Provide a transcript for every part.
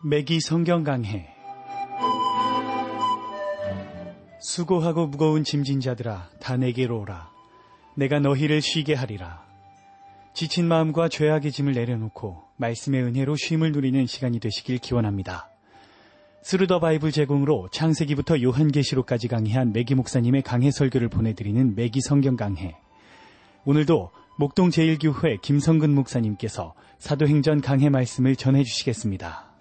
매기 성경 강해. 수고하고 무거운 짐진 자들아 다 내게로 오라. 내가 너희를 쉬게 하리라. 지친 마음과 죄악의 짐을 내려놓고 말씀의 은혜로 쉼을 누리는 시간이 되시길 기원합니다. 스루더 바이블 제공으로 창세기부터 요한계시록까지 강해한 매기 목사님의 강해 설교를 보내드리는 매기 성경 강해. 오늘도 목동 제1교회 김성근 목사님께서 사도행전 강해 말씀을 전해주시겠습니다.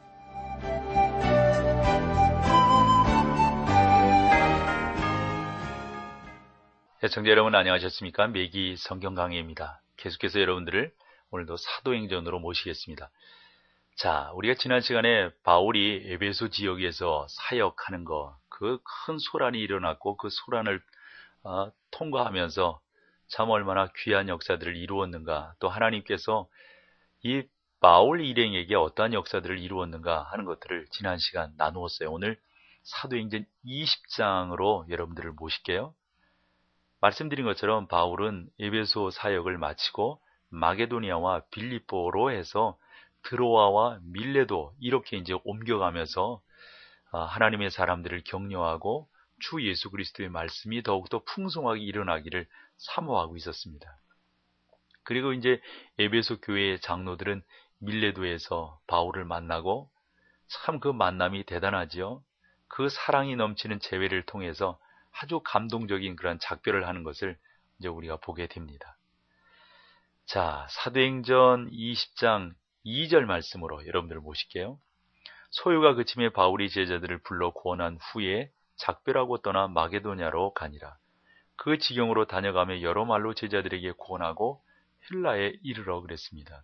시청자 여러분 안녕하셨습니까? 매기 성경 강해입니다. 계속해서 여러분들을 오늘도 사도행전으로 모시겠습니다. 자, 우리가 지난 시간에 바울이 에베소 지역에서 사역하는 거, 그 큰 소란이 일어났고 그 소란을 통과하면서 참 얼마나 귀한 역사들을 이루었는가, 또 하나님께서 이 바울 일행에게 어떠한 역사들을 이루었는가 하는 것들을 지난 시간 나누었어요. 오늘 사도행전 20장으로 여러분들을 모실게요. 말씀드린 것처럼 바울은 에베소 사역을 마치고 마게도니아와 빌립보로 해서 드로아와 밀레도 이렇게 이제 옮겨가면서 하나님의 사람들을 격려하고 주 예수 그리스도의 말씀이 더욱더 풍성하게 일어나기를 사모하고 있었습니다. 그리고 이제 에베소 교회의 장로들은 밀레도에서 바울을 만나고 참 그 만남이 대단하지요. 그 사랑이 넘치는 재회를 통해서 아주 감동적인 그런 작별을 하는 것을 이제 우리가 보게 됩니다. 자, 사도행전 20장 2절 말씀으로 여러분들을 모실게요. 소요가 그침에 바울이 제자들을 불러 구원한 후에 작별하고 떠나 마게도냐로 가니라. 그 지경으로 다녀가며 여러 말로 제자들에게 구원하고 헬라에 이르러 그랬습니다.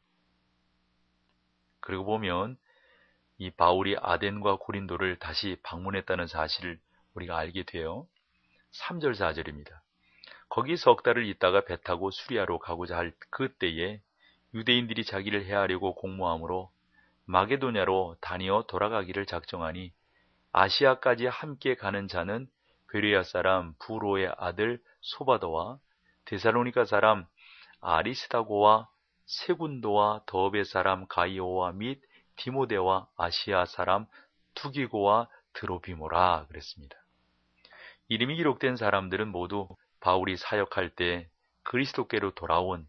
그리고 보면 이 바울이 아덴과 고린도를 다시 방문했다는 사실을 우리가 알게 돼요. 3절 4절입니다. 거기 석 달을 있다가 배 타고 수리아로 가고자 할 그때에 유대인들이 자기를 해하려고 공모함으로 마게도냐로 다니어 돌아가기를 작정하니 아시아까지 함께 가는 자는 베레아 사람 부로의 아들 소바도와 데살로니가 사람 아리스다고와 세군도와 더베 사람 가이오와 및 디모데와 아시아 사람 투기고와 드로비모라 그랬습니다. 이름이 기록된 사람들은 모두 바울이 사역할 때 그리스도께로 돌아온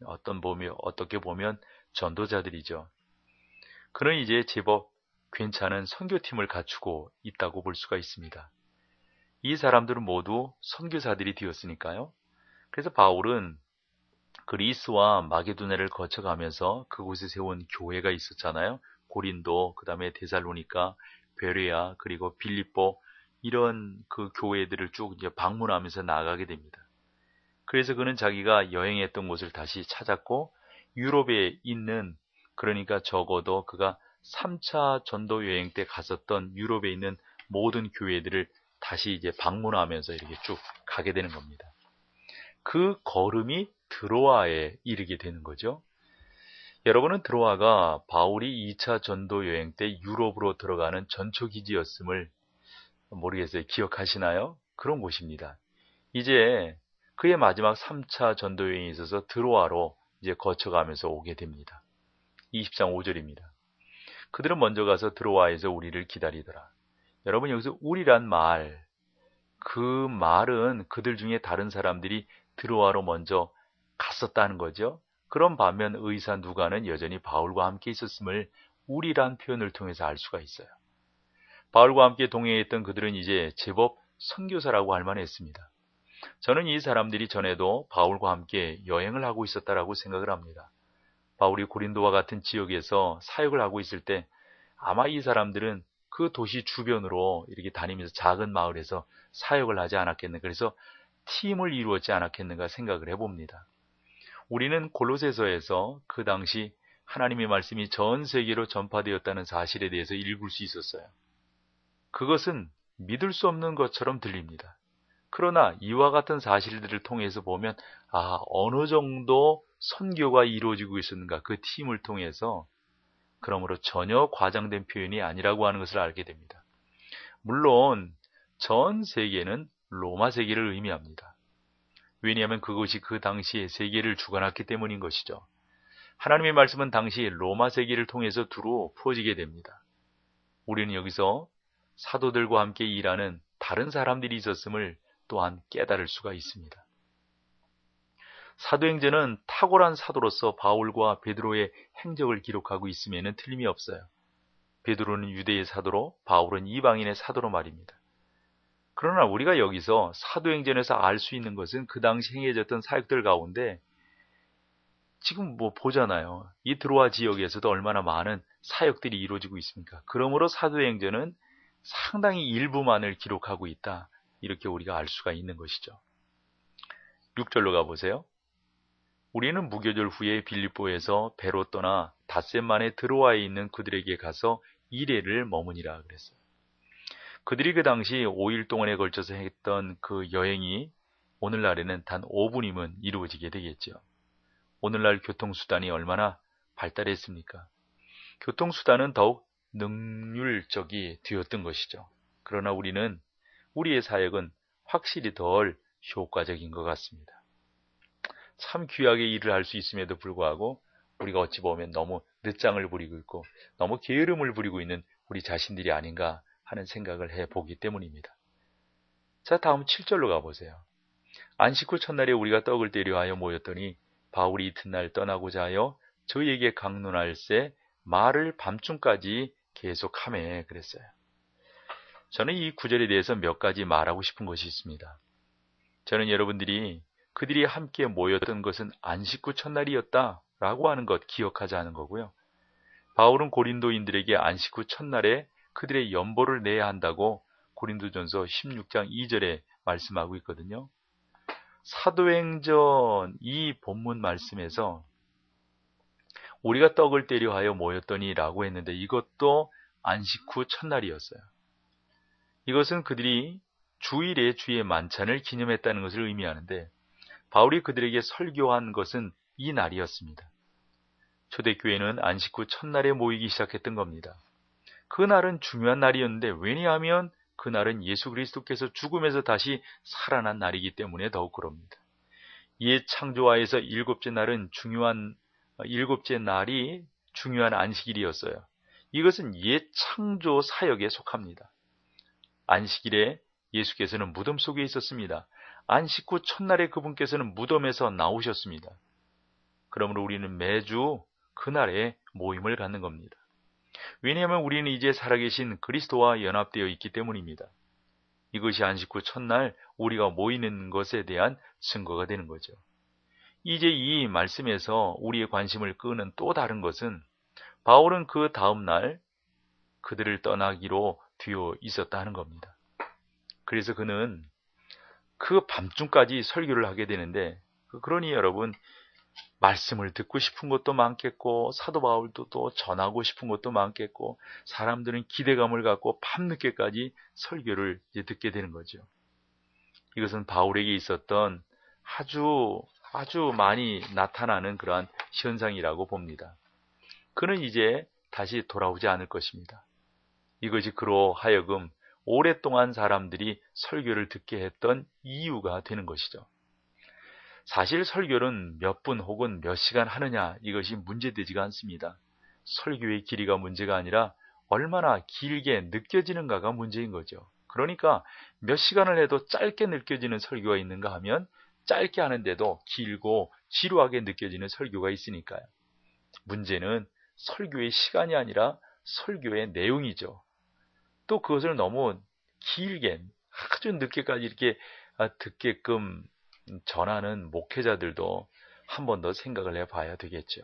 어떻게 보면 전도자들이죠. 그는 이제 제법 괜찮은 선교팀을 갖추고 있다고 볼 수가 있습니다. 이 사람들은 모두 선교사들이 되었으니까요. 그래서 바울은 그리스와 마게도냐를 거쳐가면서 그곳에 세운 교회가 있었잖아요. 고린도, 그 다음에 데살로니가, 베레아, 그리고 빌립보 이런 그 교회들을 쭉 이제 방문하면서 나아가게 됩니다. 그래서 그는 자기가 여행했던 곳을 다시 찾았고 유럽에 있는, 그러니까 적어도 그가 3차 전도 여행 때 갔었던 유럽에 있는 모든 교회들을 다시 이제 방문하면서 이렇게 쭉 가게 되는 겁니다. 그 걸음이 드로아에 이르게 되는 거죠. 여러분은 드로아가 바울이 2차 전도 여행 때 유럽으로 들어가는 전초기지였음을 모르겠어요. 기억하시나요? 그런 곳입니다. 이제 그의 마지막 3차 전도 여행에 있어서 드로아로 이제 거쳐가면서 오게 됩니다. 20장 5절입니다. 그들은 먼저 가서 드로아에서 우리를 기다리더라. 여러분 여기서 우리란 말, 그 말은 그들 중에 다른 사람들이 드로아로 먼저 갔었다는 거죠. 그런 반면 의사 누가는 여전히 바울과 함께 있었음을 우리란 표현을 통해서 알 수가 있어요. 바울과 함께 동행했던 그들은 이제 제법 선교사라고 할 만했습니다. 저는 이 사람들이 전에도 바울과 함께 여행을 하고 있었다라고 생각을 합니다. 바울이 고린도와 같은 지역에서 사역을 하고 있을 때 아마 이 사람들은 그 도시 주변으로 이렇게 다니면서 작은 마을에서 사역을 하지 않았겠는가, 그래서 팀을 이루었지 않았겠는가 생각을 해봅니다. 우리는 골로새서에서 그 당시 하나님의 말씀이 전 세계로 전파되었다는 사실에 대해서 읽을 수 있었어요. 그것은 믿을 수 없는 것처럼 들립니다. 그러나 이와 같은 사실들을 통해서 보면 어느 정도 선교가 이루어지고 있었는가, 그 팀을 통해서. 그러므로 전혀 과장된 표현이 아니라고 하는 것을 알게 됩니다. 물론 전 세계는 로마 세계를 의미합니다. 왜냐하면 그것이 그 당시에 세계를 주관했기 때문인 것이죠. 하나님의 말씀은 당시 로마 세계를 통해서 두루 퍼지게 됩니다. 우리는 여기서 사도들과 함께 일하는 다른 사람들이 있었음을 또한 깨달을 수가 있습니다. 사도행전은 탁월한 사도로서 바울과 베드로의 행적을 기록하고 있음에는 틀림이 없어요. 베드로는 유대의 사도로, 바울은 이방인의 사도로 말입니다. 그러나 우리가 여기서 사도행전에서 알 수 있는 것은 그 당시 행해졌던 사역들 가운데 지금 보잖아요. 이 드로아 지역에서도 얼마나 많은 사역들이 이루어지고 있습니까? 그러므로 사도행전은 상당히 일부만을 기록하고 있다. 이렇게 우리가 알 수가 있는 것이죠. 6절로 가보세요. 우리는 무교절 후에 빌립보에서 배로 떠나 닷새 만에 드로아에 있는 그들에게 가서 1회를 머무니라 그랬어요. 그들이 그 당시 5일 동안에 걸쳐서 했던 그 여행이 오늘날에는 단 5분이면 이루어지게 되겠죠. 오늘날 교통수단이 얼마나 발달했습니까? 교통수단은 더욱 능률적이 되었던 것이죠. 그러나 우리의 사역은 확실히 덜 효과적인 것 같습니다. 참 귀하게 일을 할 수 있음에도 불구하고 우리가 어찌 보면 너무 늦장을 부리고 있고 너무 게으름을 부리고 있는 우리 자신들이 아닌가 하는 생각을 해보기 때문입니다. 자, 다음 7절로 가보세요. 안식 후 첫날에 우리가 떡을 떼려 하여 모였더니 바울이 이튿날 떠나고자 하여 저희에게 강론할새 말을 밤중까지 계속하매 그랬어요. 저는 이 구절에 대해서 몇 가지 말하고 싶은 것이 있습니다. 저는 여러분들이 그들이 함께 모였던 것은 안식 후 첫날이었다라고 하는 것 기억하지 않은 거고요. 바울은 고린도인들에게 안식 후 첫날에 그들의 연보를 내야 한다고 고린도전서 16장 2절에 말씀하고 있거든요. 사도행전 이 본문 말씀에서 우리가 떡을 떼려 하여 모였더니 라고 했는데 이것도 안식 후 첫날이었어요. 이것은 그들이 주일에 주의 만찬을 기념했다는 것을 의미하는데 바울이 그들에게 설교한 것은 이 날이었습니다. 초대교회는 안식 후 첫날에 모이기 시작했던 겁니다. 그날은 중요한 날이었는데 왜냐하면 그날은 예수 그리스도께서 죽음에서 다시 살아난 날이기 때문에 더욱 그럽니다. 옛 창조하에서 일곱째 날이 중요한 안식일이었어요. 이것은 옛 창조 사역에 속합니다. 안식일에 예수께서는 무덤 속에 있었습니다. 안식 후 첫날에 그분께서는 무덤에서 나오셨습니다. 그러므로 우리는 매주 그날에 모임을 갖는 겁니다. 왜냐하면 우리는 이제 살아계신 그리스도와 연합되어 있기 때문입니다. 이것이 안식 후 첫날 우리가 모이는 것에 대한 증거가 되는 거죠. 이제 이 말씀에서 우리의 관심을 끄는 또 다른 것은 바울은 그 다음 날 그들을 떠나기로 되어 있었다 하는 겁니다. 그래서 그는 그 밤중까지 설교를 하게 되는데 그러니 여러분 말씀을 듣고 싶은 것도 많겠고 사도 바울도 또 전하고 싶은 것도 많겠고 사람들은 기대감을 갖고 밤늦게까지 설교를 이제 듣게 되는 거죠. 이것은 바울에게 있었던 아주 많이 나타나는 그러한 현상이라고 봅니다. 그는 이제 다시 돌아오지 않을 것입니다. 이것이 그로 하여금 오랫동안 사람들이 설교를 듣게 했던 이유가 되는 것이죠. 사실 설교는 몇 분 혹은 몇 시간 하느냐 이것이 문제되지가 않습니다. 설교의 길이가 문제가 아니라 얼마나 길게 느껴지는가가 문제인 거죠. 그러니까 몇 시간을 해도 짧게 느껴지는 설교가 있는가 하면 짧게 하는데도 길고 지루하게 느껴지는 설교가 있으니까요. 문제는 설교의 시간이 아니라 설교의 내용이죠. 또 그것을 너무 길게 아주 늦게까지 이렇게 듣게끔 전하는 목회자들도 한 번 더 생각을 해봐야 되겠죠.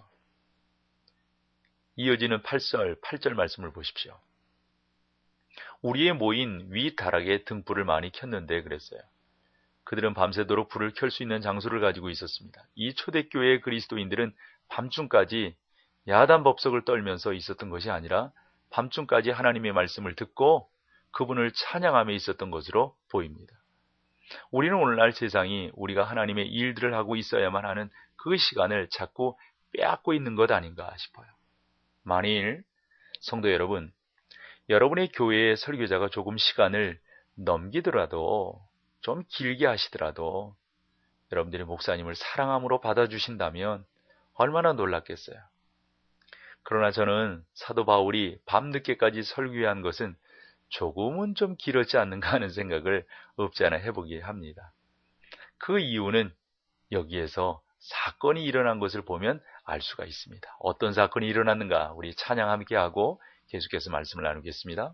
이어지는 8절 말씀을 보십시오. 우리의 모인 위 다락에 등불을 많이 켰는데 그랬어요. 그들은 밤새도록 불을 켤 수 있는 장소를 가지고 있었습니다. 이 초대교회의 그리스도인들은 밤중까지 야단 법석을 떨면서 있었던 것이 아니라 밤중까지 하나님의 말씀을 듣고 그분을 찬양하며 있었던 것으로 보입니다. 우리는 오늘날 세상이 우리가 하나님의 일들을 하고 있어야만 하는 그 시간을 자꾸 빼앗고 있는 것 아닌가 싶어요. 만일 성도 여러분, 여러분의 교회의 설교자가 조금 시간을 넘기더라도 좀 길게 하시더라도 여러분들이 목사님을 사랑함으로 받아주신다면 얼마나 놀랍겠어요. 그러나 저는 사도 바울이 밤늦게까지 설교한 것은 조금은 좀 길었지 않는가 하는 생각을 없지 않아 해보게 합니다. 그 이유는 여기에서 사건이 일어난 것을 보면 알 수가 있습니다. 어떤 사건이 일어났는가 우리 찬양 함께 하고 계속해서 말씀을 나누겠습니다.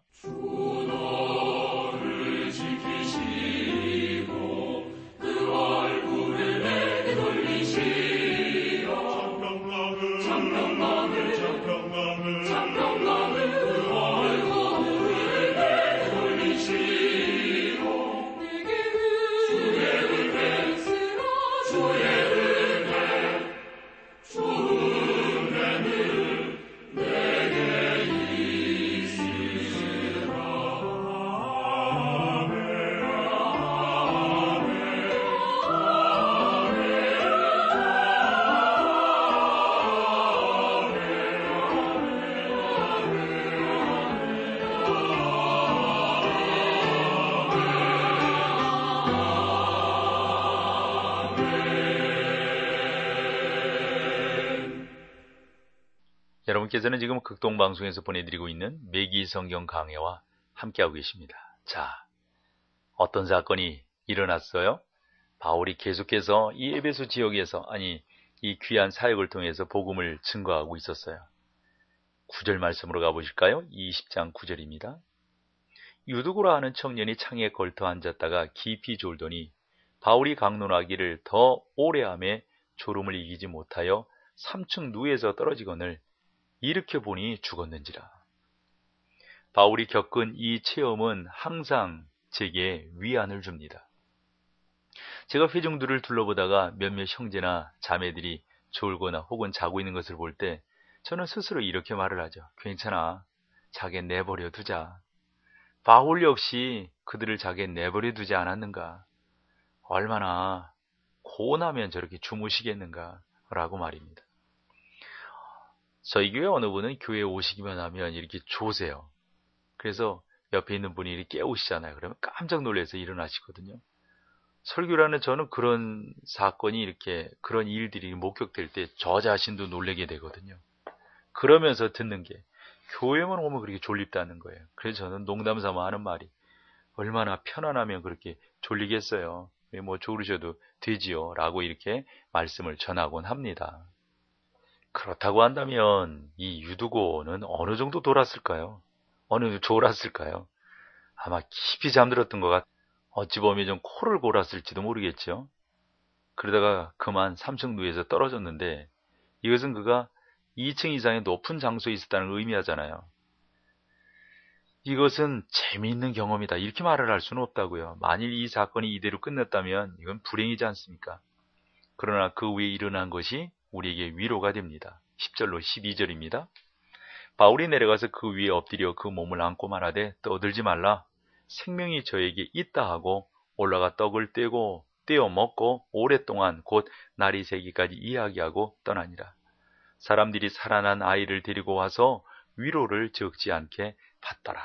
여러분께서는 지금 극동방송에서 보내드리고 있는 매기 성경 강해와 함께하고 계십니다. 자, 어떤 사건이 일어났어요? 바울이 계속해서 이 에베소 지역에서, 이 귀한 사역을 통해서 복음을 증거하고 있었어요. 9절 말씀으로 가보실까요? 20장 9절입니다. 유두고라 하는 청년이 창에 걸터 앉았다가 깊이 졸더니 바울이 강론하기를 더 오래함에 졸음을 이기지 못하여 3층 누에서 떨어지거늘 일으켜 보니 죽었는지라. 바울이 겪은 이 체험은 항상 제게 위안을 줍니다. 제가 회중들을 둘러보다가 몇몇 형제나 자매들이 졸거나 혹은 자고 있는 것을 볼 때 저는 스스로 이렇게 말을 하죠. 괜찮아. 자게 내버려 두자. 바울 역시 그들을 자게 내버려 두지 않았는가. 얼마나 고나면 저렇게 주무시겠는가 라고 말입니다. 저희 교회 어느 분은 교회에 오시기만 하면 이렇게 조세요. 그래서 옆에 있는 분이 이렇게 깨우시잖아요. 그러면 깜짝 놀라서 일어나시거든요. 설교라는 저는 그런 사건이 이렇게 그런 일들이 목격될 때 저 자신도 놀라게 되거든요. 그러면서 듣는 게 교회만 오면 그렇게 졸립다는 거예요. 그래서 저는 농담 삼아 하는 말이 얼마나 편안하면 그렇게 졸리겠어요. 뭐 졸으셔도 되지요. 라고 이렇게 말씀을 전하곤 합니다. 그렇다고 한다면 이 유두고는 어느 정도 졸았을까요? 아마 깊이 잠들었던 것 어찌 보면 좀 코를 골았을지도 모르겠죠. 그러다가 그만 3층 누에서 떨어졌는데 이것은 그가 2층 이상의 높은 장소에 있었다는 걸 의미하잖아요. 이것은 재미있는 경험이다. 이렇게 말을 할 수는 없다고요. 만일 이 사건이 이대로 끝났다면 이건 불행이지 않습니까? 그러나 그 위에 일어난 것이 우리에게 위로가 됩니다. 10절로 12절입니다. 바울이 내려가서 그 위에 엎드려 그 몸을 안고 말하되 떠들지 말라. 생명이 저에게 있다 하고 올라가 떡을 떼어 먹고 오랫동안 곧 날이 새기까지 이야기하고 떠나니라. 사람들이 살아난 아이를 데리고 와서 위로를 적지 않게 받더라.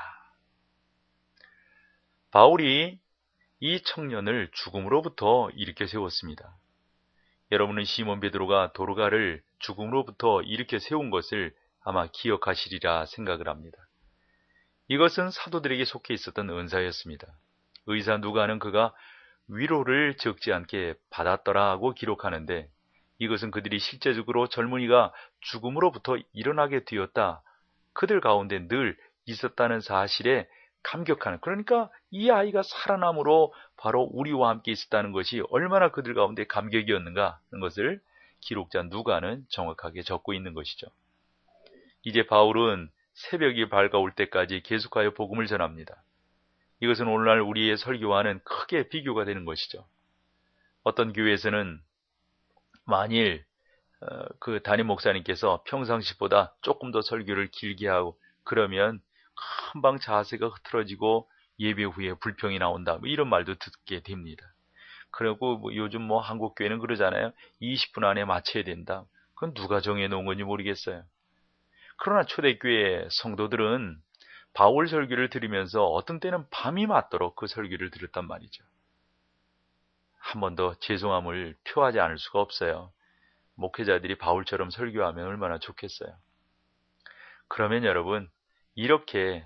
바울이 이 청년을 죽음으로부터 일으켜 세웠습니다. 여러분은 시몬 베드로가 도르가를 죽음으로부터 일으켜 세운 것을 아마 기억하시리라 생각을 합니다. 이것은 사도들에게 속해 있었던 은사였습니다. 의사 누가는 그가 위로를 적지 않게 받았더라 하고 기록하는데 이것은 그들이 실제적으로 젊은이가 죽음으로부터 일어나게 되었다. 그들 가운데 늘 있었다는 사실에 감격하는, 그러니까 이 아이가 살아남으로 바로 우리와 함께 있었다는 것이 얼마나 그들 가운데 감격이었는가 하는 것을 기록자 누가는 정확하게 적고 있는 것이죠. 이제 바울은 새벽이 밝아올 때까지 계속하여 복음을 전합니다. 이것은 오늘날 우리의 설교와는 크게 비교가 되는 것이죠. 어떤 교회에서는 만일 그 담임 목사님께서 평상시보다 조금 더 설교를 길게 하고 그러면 금방 자세가 흐트러지고 예배 후에 불평이 나온다. 이런 말도 듣게 됩니다. 그리고 요즘 한국 교회는 그러잖아요. 20분 안에 마쳐야 된다. 그건 누가 정해놓은 건지 모르겠어요. 그러나 초대교회 성도들은 바울 설교를 들으면서 어떤 때는 밤이 맞도록 그 설교를 들었단 말이죠. 한 번 더 죄송함을 표하지 않을 수가 없어요. 목회자들이 바울처럼 설교하면 얼마나 좋겠어요. 그러면 여러분 이렇게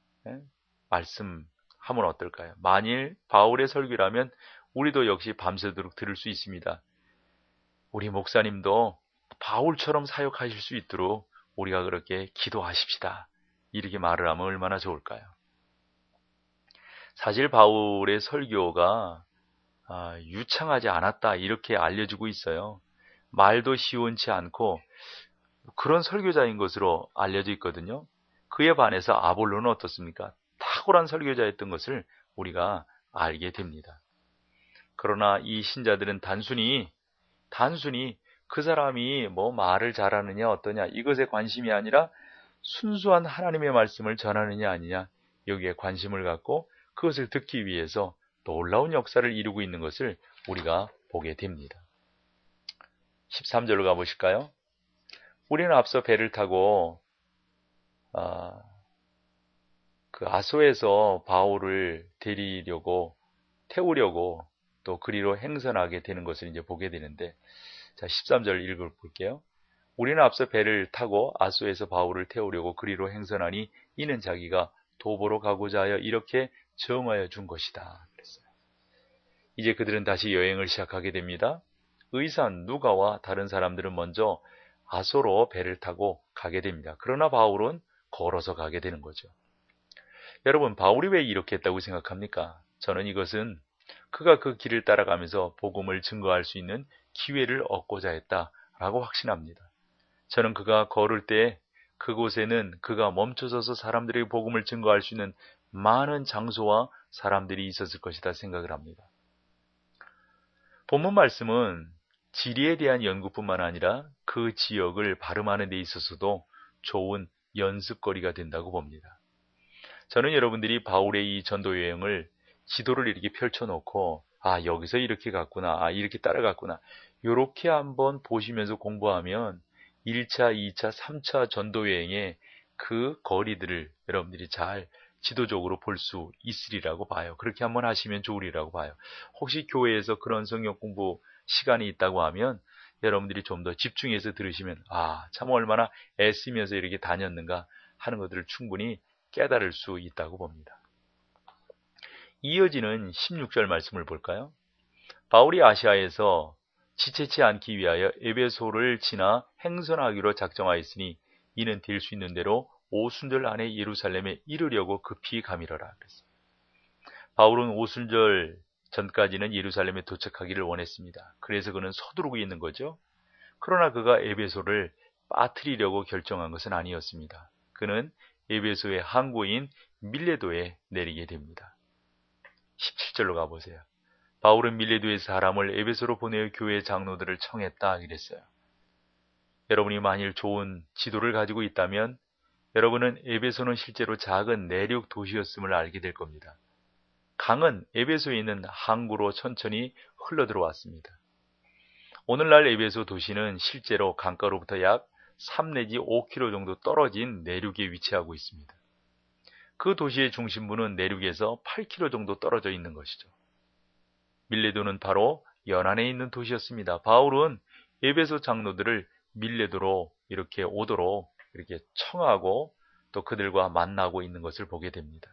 말씀하면 어떨까요? 만일 바울의 설교라면 우리도 역시 밤새도록 들을 수 있습니다. 우리 목사님도 바울처럼 사역하실 수 있도록 우리가 그렇게 기도하십시다. 이렇게 말을 하면 얼마나 좋을까요? 사실 바울의 설교가 유창하지 않았다 이렇게 알려지고 있어요. 말도 시원치 않고 그런 설교자인 것으로 알려져 있거든요. 그에 반해서 아볼로는 어떻습니까? 탁월한 설교자였던 것을 우리가 알게 됩니다. 그러나 이 신자들은 단순히 그 사람이 뭐 말을 잘하느냐 어떠냐 이것에 관심이 아니라 순수한 하나님의 말씀을 전하느냐 아니냐 여기에 관심을 갖고 그것을 듣기 위해서 놀라운 역사를 이루고 있는 것을 우리가 보게 됩니다. 13절로 가보실까요? 우리는 앞서 배를 타고 그 아소에서 바울을 태우려고 또 그리로 행선하게 되는 것을 이제 보게 되는데, 자 13절 읽어볼게요. 우리는 앞서 배를 타고 아소에서 바울을 태우려고 그리로 행선하니 이는 자기가 도보로 가고자 하여 이렇게 정하여 준 것이다. 그랬어요. 이제 그들은 다시 여행을 시작하게 됩니다. 의산 누가와 다른 사람들은 먼저 아소로 배를 타고 가게 됩니다. 그러나 바울은 걸어서 가게 되는 거죠. 여러분, 바울이 왜 이렇게 했다고 생각합니까? 저는 이것은 그가 그 길을 따라가면서 복음을 증거할 수 있는 기회를 얻고자 했다라고 확신합니다. 저는 그가 걸을 때 그곳에는 그가 멈춰서서 사람들에게 복음을 증거할 수 있는 많은 장소와 사람들이 있었을 것이다 생각을 합니다. 본문 말씀은 지리에 대한 연구뿐만 아니라 그 지역을 발음하는 데 있어서도 좋은 연습거리가 된다고 봅니다. 저는 여러분들이 바울의 이 전도 여행을 지도를 이렇게 펼쳐놓고 여기서 이렇게 갔구나, 이렇게 따라갔구나 이렇게 한번 보시면서 공부하면 1차, 2차, 3차 전도 여행의 그 거리들을 여러분들이 잘 지도적으로 볼 수 있으리라고 봐요. 그렇게 한번 하시면 좋으리라고 봐요. 혹시 교회에서 그런 성경 공부 시간이 있다고 하면 여러분들이 좀 더 집중해서 들으시면 참 얼마나 애쓰면서 이렇게 다녔는가 하는 것들을 충분히 깨달을 수 있다고 봅니다. 이어지는 16절 말씀을 볼까요? 바울이 아시아에서 지체치 않기 위하여 에베소를 지나 행선하기로 작정하였으니 이는 될 수 있는 대로 오순절 안에 예루살렘에 이르려고 급히 가미러라 그랬어요. 바울은 오순절 전까지는 예루살렘에 도착하기를 원했습니다. 그래서 그는 서두르고 있는 거죠. 그러나 그가 에베소를 빠뜨리려고 결정한 것은 아니었습니다. 그는 에베소의 항구인 밀레도에 내리게 됩니다. 17절로 가보세요. 바울은 밀레도의 사람을 에베소로 보내어 교회 장로들을 청했다 이랬어요. 여러분이 만일 좋은 지도를 가지고 있다면 여러분은 에베소는 실제로 작은 내륙 도시였음을 알게 될 겁니다. 강은 에베소에 있는 항구로 천천히 흘러들어왔습니다. 오늘날 에베소 도시는 실제로 강가로부터 약 3 내지 5km 정도 떨어진 내륙에 위치하고 있습니다. 그 도시의 중심부는 내륙에서 8km 정도 떨어져 있는 것이죠. 밀레도는 바로 연안에 있는 도시였습니다. 바울은 에베소 장로들을 밀레도로 이렇게 오도록 이렇게 청하고 또 그들과 만나고 있는 것을 보게 됩니다.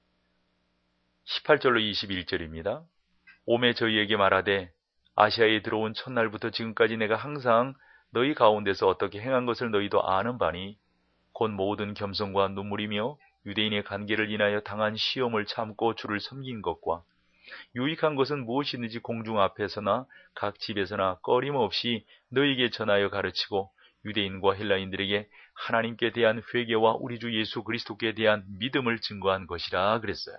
18절로 21절입니다. 오매 저희에게 말하되 아시아에 들어온 첫날부터 지금까지 내가 항상 너희 가운데서 어떻게 행한 것을 너희도 아는 바니 곧 모든 겸손과 눈물이며 유대인의 관계를 인하여 당한 시험을 참고 주를 섬긴 것과 유익한 것은 무엇이든지 공중 앞에서나 각 집에서나 꺼림없이 너희에게 전하여 가르치고 유대인과 헬라인들에게 하나님께 대한 회개와 우리 주 예수 그리스도께 대한 믿음을 증거한 것이라 그랬어요.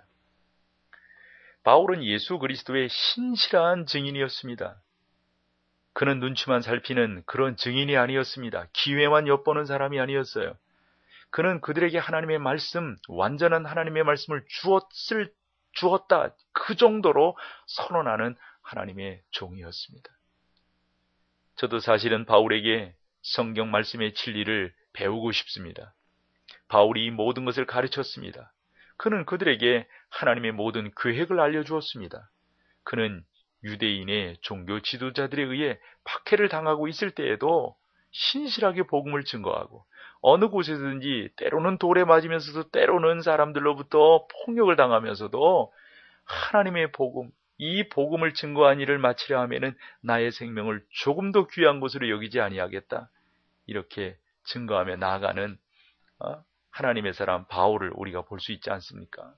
바울은 예수 그리스도의 신실한 증인이었습니다. 그는 눈치만 살피는 그런 증인이 아니었습니다. 기회만 엿보는 사람이 아니었어요. 그는 그들에게 하나님의 말씀, 완전한 하나님의 말씀을 주었다. 그 정도로 선언하는 하나님의 종이었습니다. 저도 사실은 바울에게 성경 말씀의 진리를 배우고 싶습니다. 바울이 이 모든 것을 가르쳤습니다. 그는 그들에게 하나님의 모든 계획을 알려주었습니다. 그는 유대인의 종교 지도자들에 의해 박해를 당하고 있을 때에도 신실하게 복음을 증거하고 어느 곳에든지 때로는 돌에 맞으면서도 때로는 사람들로부터 폭력을 당하면서도 하나님의 복음, 이 복음을 증거한 일을 마치려 하면은 나의 생명을 조금 더 귀한 것으로 여기지 아니하겠다. 이렇게 증거하며 나아가는 하나님의 사람 바울을 우리가 볼 수 있지 않습니까?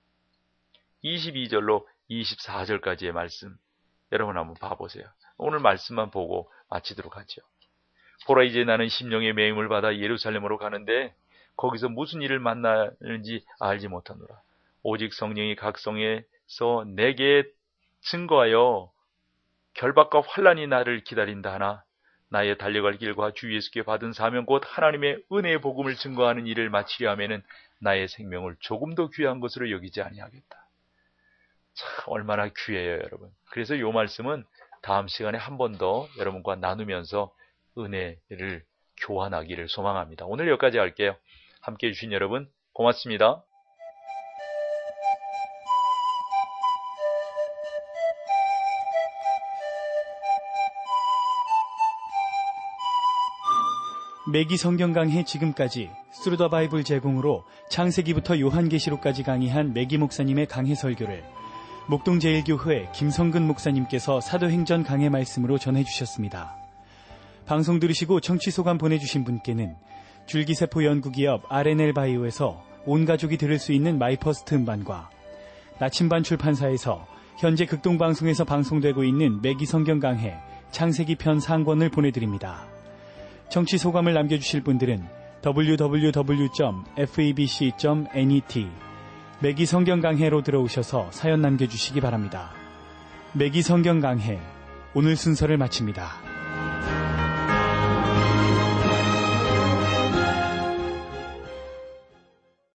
22절로 24절까지의 말씀 여러분 한번 봐보세요. 오늘 말씀만 보고 마치도록 하죠. 보라, 이제 나는 심령의 매임을 받아 예루살렘으로 가는데 거기서 무슨 일을 만나는지 알지 못하노라. 오직 성령이 각 성에서 내게 증거하여 결박과 환난이 나를 기다린다 하나 나의 달려갈 길과 주 예수께 받은 사명 곧 하나님의 은혜의 복음을 증거하는 일을 마치려 하면은 나의 생명을 조금 더 귀한 것으로 여기지 아니하겠다. 참 얼마나 귀해요, 여러분. 그래서 이 말씀은 다음 시간에 한 번 더 여러분과 나누면서 은혜를 교환하기를 소망합니다. 오늘 여기까지 할게요. 함께해 주신 여러분 고맙습니다. 매기 성경 강해 지금까지 스루 더 바이블 제공으로 창세기부터 요한계시록까지 강의한 매기 목사님의 강해 설교를 목동제일교회 김성근 목사님께서 사도행전 강해 말씀으로 전해주셨습니다. 방송 들으시고 청취 소감 보내주신 분께는 줄기세포 연구기업 R&L 바이오에서 온 가족이 들을 수 있는 마이퍼스트 음반과 나침반 출판사에서 현재 극동방송에서 방송되고 있는 매기 성경 강해 창세기 편 상권을 보내드립니다. 청취 소감을 남겨주실 분들은 www.febc.net 매기 성경 강해로 들어오셔서 사연 남겨주시기 바랍니다. 매기 성경 강해 오늘 순서를 마칩니다.